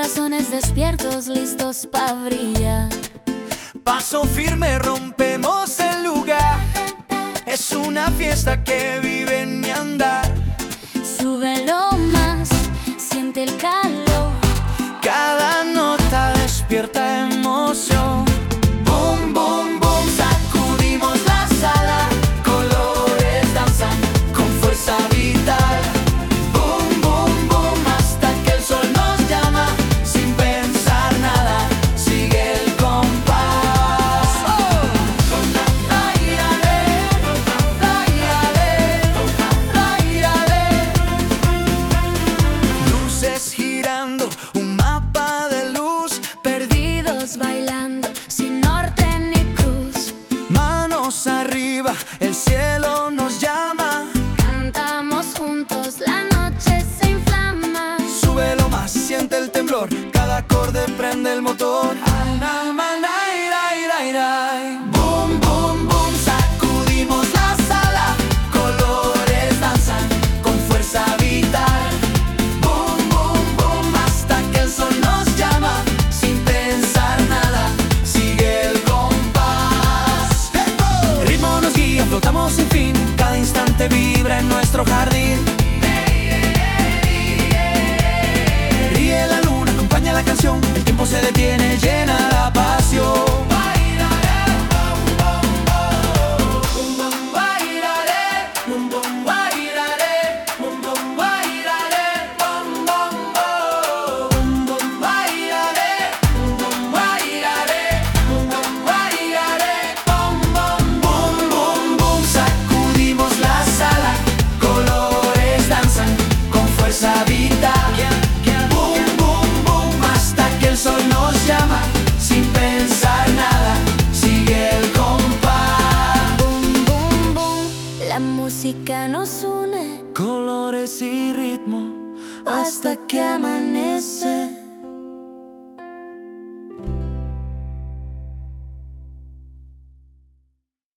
corazones despiertos, listos pa' brillar. Paso firme, rompemos el lugar. Es una fiesta que vive en mi andar. Súbelo más, siente el calor. Cada nota despierta emoción. Boom, boom, boom, sacudimos la sala. Colores danzan con fuerza vital. Boom, boom, boom, hasta que el sol nos llama. Sin pensar nada, sigue el compás. Luces girando, un mapa de luz. Perdidos bailando, sin norte ni cruz. Manos arriba, el cielo nos llama. Cantamos juntos, la noche se inflama. Súbelo más, siente el temblor. Cada acorde prende el motor. Boom, boom, boom, sacudimos la sala. Colores danzan con fuerza vital. Boom, boom, boom, hasta que el sol nos llama. Sin pensar nada, sigue el compás. El ritmo nos guía, flotamos sin fin. Cada instante vibra en nuestro jardín. Ríe la luna, acompaña la canción. El tiempo se detiene, llena la pasión. La música nos une, Colores y ritmo hasta que amanece.